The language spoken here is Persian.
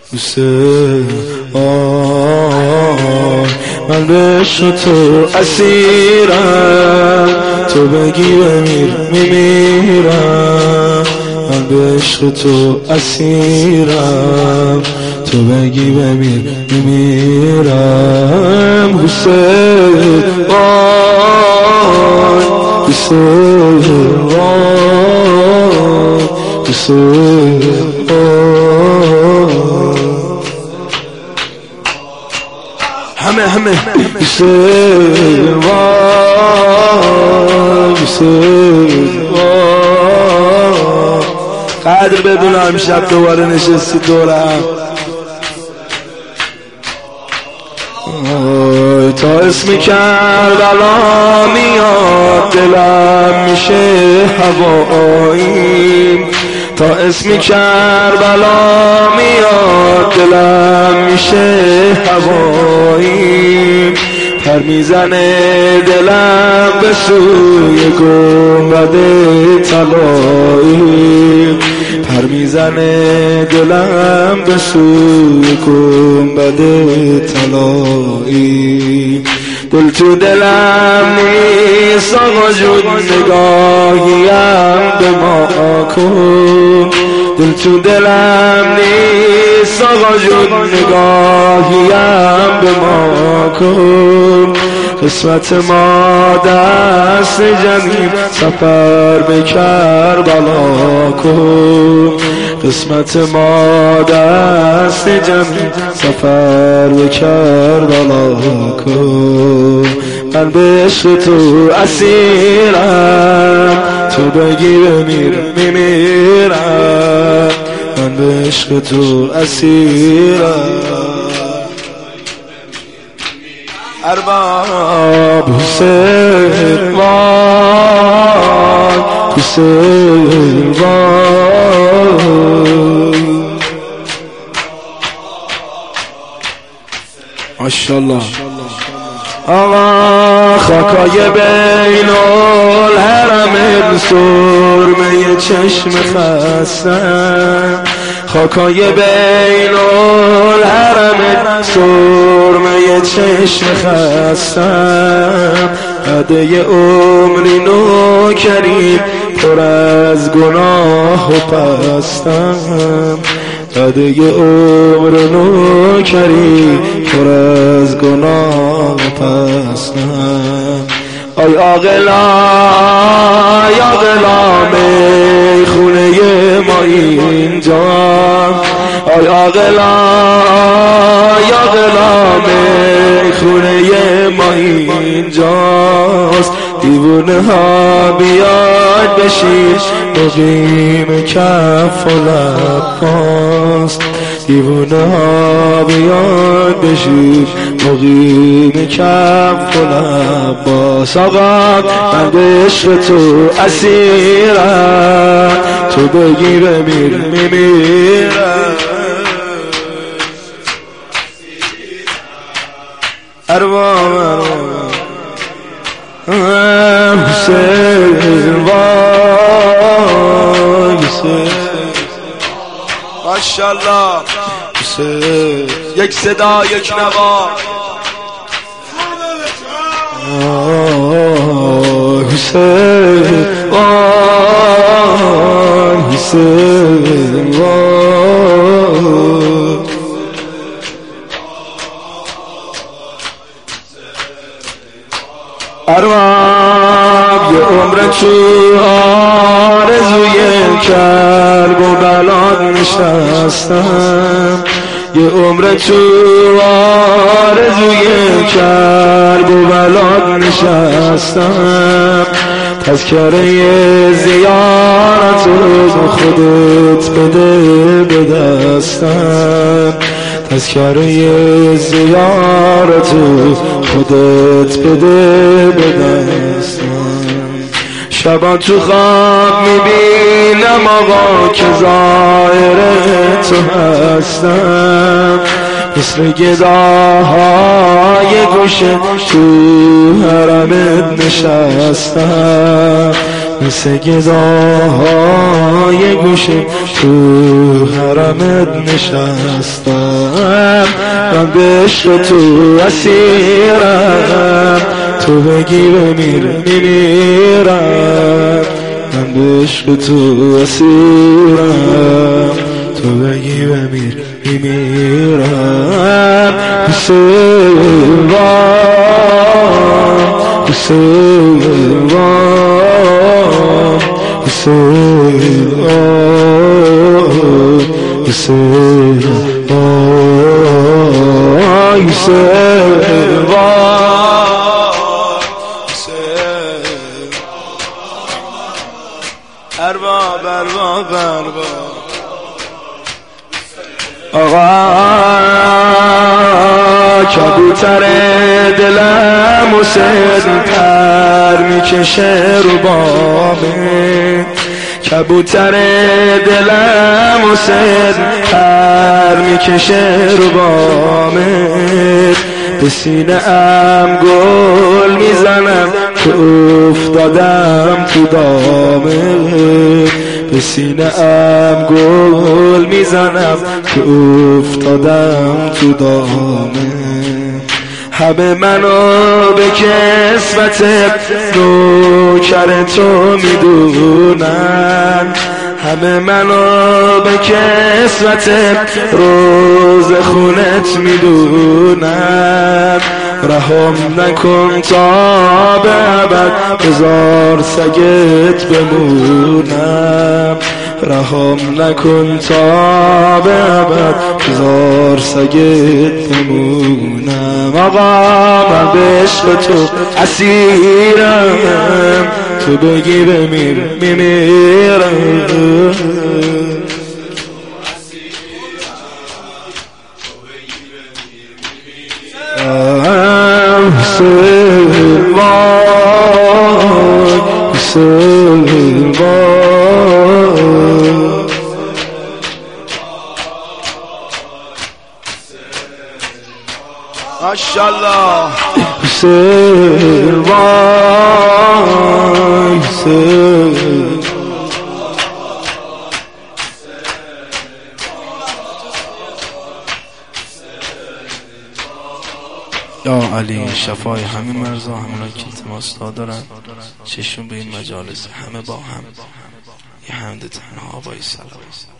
دوست من به عشق تو اسیرم، تو بگی بمیر میمیرم. من به عشق تو اسیرم، تو بگی بمیر میمیرم. حسین حسین حسین همه حسین حسین قدر بدونم شب دوباره نشستی دورم. تا اسم کربلا میاد دلم میشه هوایی، تا اسم کربلا میاد دلم میشه هوایی. پر میزنه دلم به سوی گنبد طلایی، پر میزنه دلم به سوی گنبد طلایی. دل تو دلم نیست آقا جون نگاهیم به ما کن، دل تو دلم نیست آقا جون نگاهیم به ما کن. قسمت ما دست جمعیم سفر به کربلا کن، قسمت ما دست جمعیم سفر به کربلا کن. من به عشق تو اسیرم، تو بگی بمیر میمیرم. من به عشق تو اسیرم. ارباب حسین وای حسین وای ماشاءالله. آقا خاکای بین الحرم سرمه چشم خستم، خاکای بین الحرم سرمه چشم خستم. هدیه عمری نوکریم پر از گناه و پستم، هدیه عمر نوکریم پر از گناه و پستم. آی عاقلا ای عاقلا میخونه ما اینجا، آی عاقلا ای عاقلا میخونه ما اینجاست. دیوونه ها بیاد بشید مقیم کف و لباست، دیوونه ها بیاد بشید مقیم کف و لباس. آقا من به عشق تو اسیرم، تو بگی بمیر میمیرم. ارباب حسین وای حسین ماشاءالله. حسین یک صدا یک نوا. حسین وای حسین وای ارباب یه عمر تو آرزوی کرب و بلاد نشستم، یه عمر تو آرزوی کرب و بلاد نشستم. تذکره زیارت رو خودت بده به دستم، تذکره زیارت رو خودت بده به دستم. شبا تو خواب میبینم آقا که ظاهر تو هستم، مثل گداهای گوشه تو حرمت نشستم، مثل گداهای گوشه تو حرمت نشستم. من به عشق تو اسیرم، تو بگی بمیر میمیرم. من به عشق تو اسیرم، تو بگی بمیر میمیرم. حسین حسین حسین حسین ارباب ارباب ارباب آقا کبوتر دلم حسین پر میکشه رو بامه. کبوتر دلم حسین پر میکشه رو بامه. به سینه ام گل میزنم که افتادم تو دامه. به سینه ام گل میزنم که افتادم تو دامه. همه منو به کسوت نوکر تو میدونن. همه منو به کسوت روز خونت میدونن. رحم نکن تا به ابد هزار سگت بمونم. رحم نکن تا به ابد هزار سگت بمونم. آقا من به عشق تو اسیرم، تو بگی بمیر میمیرم. حسین وای حسین وای ماشاءالله. حسین وای حسین یا علی شفای همه مرزا، همونا که التماس دارن چشم به این مجالس همه با هم یه حمد تنها با سلام.